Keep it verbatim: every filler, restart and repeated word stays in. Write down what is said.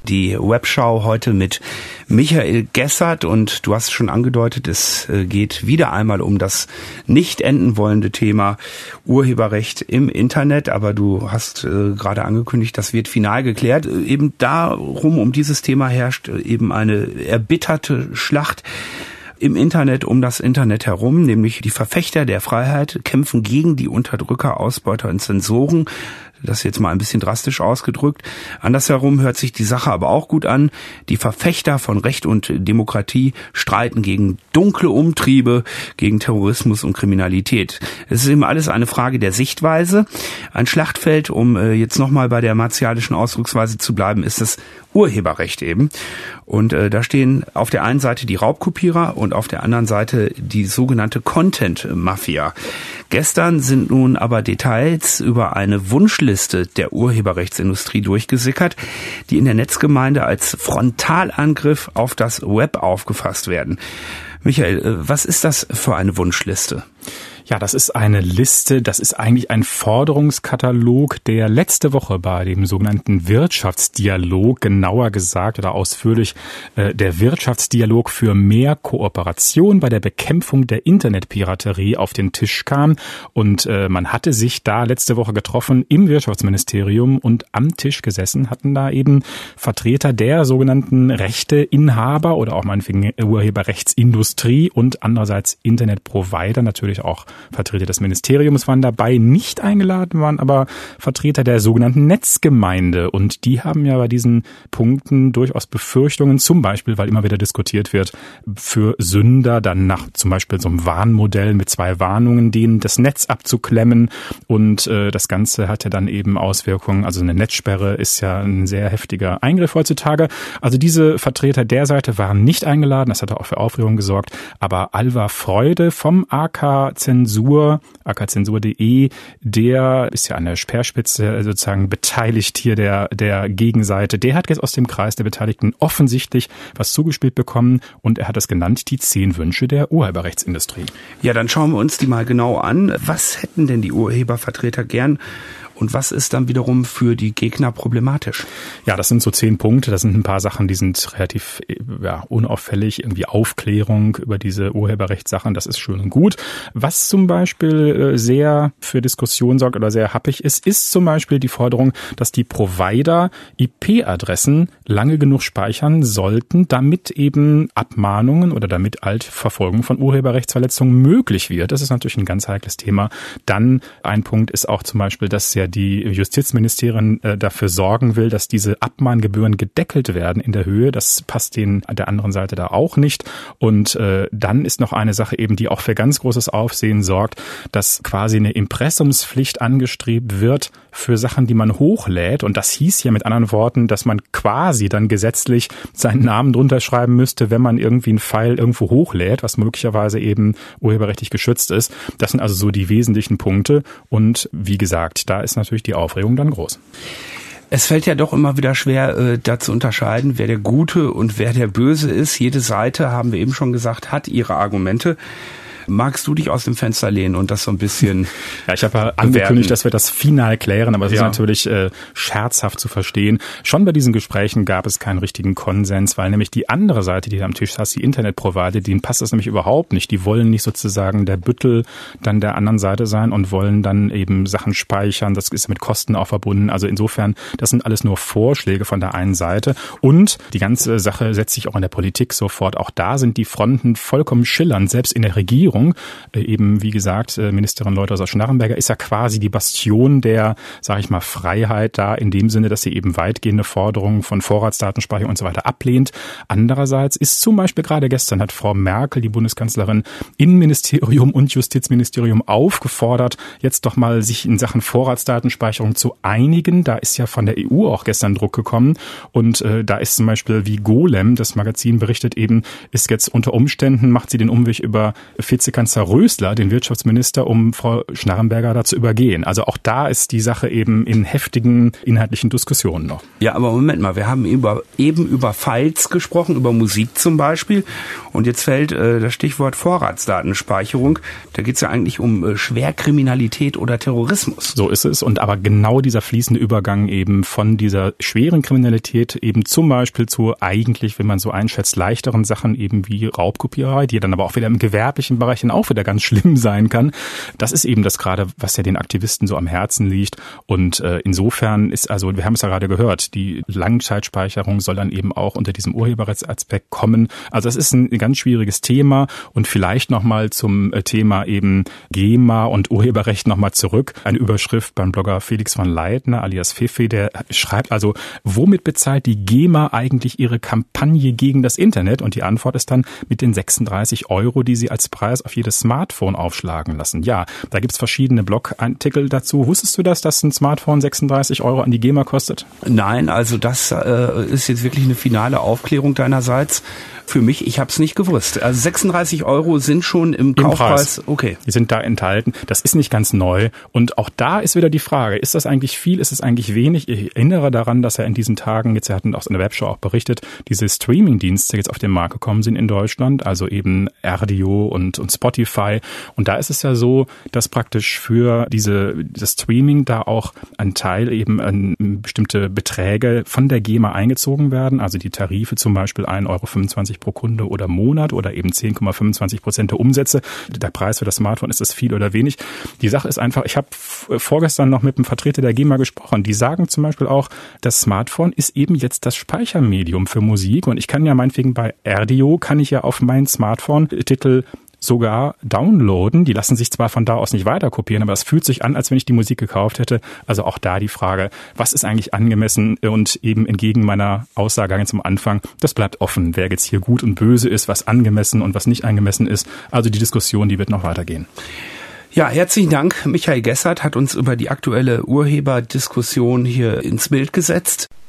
Die Webschau heute mit Michael Gessert und du hast schon angedeutet, es geht wieder einmal um das nicht enden wollende Thema Urheberrecht im Internet, aber du hast äh, gerade angekündigt, das wird final geklärt. Eben darum, um dieses Thema herrscht eben eine erbitterte Schlacht im Internet um das Internet herum, nämlich die Verfechter der Freiheit kämpfen gegen die Unterdrücker, Ausbeuter und Zensoren. Das jetzt mal ein bisschen drastisch ausgedrückt. Andersherum hört sich die Sache aber auch gut an. Die Verfechter von Recht und Demokratie streiten gegen dunkle Umtriebe, gegen Terrorismus und Kriminalität. Es ist eben alles eine Frage der Sichtweise. Ein Schlachtfeld, um äh, jetzt nochmal bei der martialischen Ausdrucksweise zu bleiben, ist das Urheberrecht eben. Und äh, da stehen auf der einen Seite die Raubkopierer und auf der anderen Seite die sogenannte Content-Mafia. Gestern sind nun aber Details über eine Wunschliste der Urheberrechtsindustrie durchgesickert, die in der Netzgemeinde als Frontalangriff auf das Web aufgefasst werden. Michael, was ist das für eine Wunschliste? Ja, das ist eine Liste, das ist eigentlich ein Forderungskatalog, der letzte Woche bei dem sogenannten Wirtschaftsdialog, genauer gesagt oder ausführlich äh, der Wirtschaftsdialog für mehr Kooperation bei der Bekämpfung der Internetpiraterie auf den Tisch kam. Und äh, man hatte sich da letzte Woche getroffen im Wirtschaftsministerium und am Tisch gesessen, hatten da eben Vertreter der sogenannten Rechteinhaber oder auch meinetwegen Urheberrechtsindustrie und andererseits Internetprovider, natürlich auch Vertreter des Ministeriums waren dabei, nicht eingeladen waren aber Vertreter der sogenannten Netzgemeinde. Und die haben ja bei diesen Punkten durchaus Befürchtungen, zum Beispiel, weil immer wieder diskutiert wird, für Sünder dann nach zum Beispiel so einem Warnmodell mit zwei Warnungen, denen das Netz abzuklemmen. Und äh, das Ganze hat ja dann eben Auswirkungen. Also eine Netzsperre ist ja ein sehr heftiger Eingriff heutzutage. Also diese Vertreter der Seite waren nicht eingeladen. Das hat auch für Aufregung gesorgt. Aber Alvar Freude vom A K Zensur, A K Zensur punkt de, der ist ja an der Speerspitze sozusagen beteiligt hier der der Gegenseite. Der hat jetzt aus dem Kreis der Beteiligten offensichtlich was zugespielt bekommen und er hat das genannt, die zehn Wünsche der Urheberrechtsindustrie. Ja, dann schauen wir uns die mal genau an. Was hätten denn die Urhebervertreter gern? Und was ist dann wiederum für die Gegner problematisch? Ja, das sind so zehn Punkte. Das sind ein paar Sachen, die sind relativ ja, unauffällig. Irgendwie Aufklärung über diese Urheberrechtssachen, das ist schön und gut. Was zum Beispiel sehr für Diskussion sorgt oder sehr happig ist, ist zum Beispiel die Forderung, dass die Provider I P-Adressen lange genug speichern sollten, damit eben Abmahnungen oder damit Altverfolgung von Urheberrechtsverletzungen möglich wird. Das ist natürlich ein ganz heikles Thema. Dann ein Punkt ist auch zum Beispiel, dass ja die Justizministerin äh, dafür sorgen will, dass diese Abmahngebühren gedeckelt werden in der Höhe. Das passt denen an der anderen Seite da auch nicht. Und äh, dann ist noch eine Sache eben, die auch für ganz großes Aufsehen sorgt, dass quasi eine Impressumspflicht angestrebt wird für Sachen, die man hochlädt. Und das hieß ja mit anderen Worten, dass man quasi dann gesetzlich seinen Namen drunter schreiben müsste, wenn man irgendwie einen File irgendwo hochlädt, was möglicherweise eben urheberrechtlich geschützt ist. Das sind also so die wesentlichen Punkte. Und wie gesagt, da ist natürlich die Aufregung dann groß. Es fällt ja doch immer wieder schwer, äh, da zu unterscheiden, wer der Gute und wer der Böse ist. Jede Seite, haben wir eben schon gesagt, hat ihre Argumente. Magst du dich aus dem Fenster lehnen und das so ein bisschen Ja, ich habe ja angekündigt, dass wir das final klären, aber es ja. ist natürlich äh, scherzhaft zu verstehen. Schon bei diesen Gesprächen gab es keinen richtigen Konsens, weil nämlich die andere Seite, die da am Tisch saß, die Internetprovider, denen passt das nämlich überhaupt nicht. Die wollen nicht sozusagen der Büttel dann der anderen Seite sein und wollen dann eben Sachen speichern. Das ist mit Kosten auch verbunden. Also insofern, das sind alles nur Vorschläge von der einen Seite. Und die ganze Sache setzt sich auch in der Politik sofort. Auch da sind die Fronten vollkommen schillernd, selbst in der Regierung. Eben, wie gesagt, Ministerin Leutheusser-Schnarrenberger ist ja quasi die Bastion der, sage ich mal, Freiheit da in dem Sinne, dass sie eben weitgehende Forderungen von Vorratsdatenspeicherung und so weiter ablehnt. Andererseits ist zum Beispiel gerade gestern hat Frau Merkel, die Bundeskanzlerin, Innenministerium und Justizministerium aufgefordert, jetzt doch mal sich in Sachen Vorratsdatenspeicherung zu einigen. Da ist ja von der E U auch gestern Druck gekommen und äh, da ist zum Beispiel wie Golem, das Magazin berichtet eben, ist jetzt unter Umständen, macht sie den Umweg über F I Z Vizekanzler Rösler, den Wirtschaftsminister, um Frau Schnarrenberger da zu übergehen. Also auch da ist die Sache eben in heftigen inhaltlichen Diskussionen noch. Ja, aber Moment mal, wir haben über, eben über Files gesprochen, über Musik zum Beispiel. Und jetzt fällt äh, das Stichwort Vorratsdatenspeicherung. Da geht es ja eigentlich um äh, Schwerkriminalität oder Terrorismus. So ist es. Und aber genau dieser fließende Übergang eben von dieser schweren Kriminalität eben zum Beispiel zu eigentlich, wenn man so einschätzt, leichteren Sachen eben wie Raubkopiererei, die dann aber auch wieder im gewerblichen Bereich dann auch wieder ganz schlimm sein kann. Das ist eben das gerade, was ja den Aktivisten so am Herzen liegt. Und äh, insofern ist also, wir haben es ja gerade gehört, die Langzeitspeicherung soll dann eben auch unter diesem Urheberrechtsaspekt kommen. Also das ist ein ganz schwieriges Thema. Und vielleicht nochmal zum Thema eben GEMA und Urheberrecht nochmal zurück. Eine Überschrift beim Blogger Felix von Leitner alias Fifi, der schreibt also, womit bezahlt die GEMA eigentlich ihre Kampagne gegen das Internet? Und die Antwort ist dann mit den sechsunddreißig Euro, die sie als Preis auf jedes Smartphone aufschlagen lassen. Ja, da gibt's verschiedene Blogartikel dazu. Wusstest du das, dass ein Smartphone sechsunddreißig Euro an die GEMA kostet? Nein, also das äh, ist jetzt wirklich eine finale Aufklärung deinerseits. Für mich, ich habe es nicht gewusst. Also sechsunddreißig Euro sind schon im, Im Kaufpreis. Preis. Okay. Die sind da enthalten. Das ist nicht ganz neu. Und auch da ist wieder die Frage, ist das eigentlich viel, ist es eigentlich wenig? Ich erinnere daran, dass er in diesen Tagen, jetzt er hat aus einer Webshow auch berichtet, diese Streaming-Dienste jetzt auf den Markt gekommen sind in Deutschland, also eben R D O und, und Spotify. Und da ist es ja so, dass praktisch für diese das Streaming da auch ein Teil eben an bestimmte Beträge von der GEMA eingezogen werden. Also die Tarife zum Beispiel ein Euro fünfundzwanzig pro Kunde oder Monat oder eben zehn Komma fünfundzwanzig Prozent der Umsätze. Der Preis für das Smartphone, ist das viel oder wenig? Die Sache ist einfach, ich habe vorgestern noch mit einem Vertreter der GEMA gesprochen. Die sagen zum Beispiel auch, das Smartphone ist eben jetzt das Speichermedium für Musik und ich kann ja meinetwegen bei R D O, kann ich ja auf mein Smartphone Titel sogar downloaden. Die lassen sich zwar von da aus nicht weiter kopieren, aber es fühlt sich an, als wenn ich die Musik gekauft hätte. Also auch da die Frage, was ist eigentlich angemessen? Und eben entgegen meiner Aussage ganz am Anfang, das bleibt offen, wer jetzt hier gut und böse ist, was angemessen und was nicht angemessen ist. Also die Diskussion, die wird noch weitergehen. Ja, herzlichen Dank. Michael Gessert hat uns über die aktuelle Urheberdiskussion hier ins Bild gesetzt.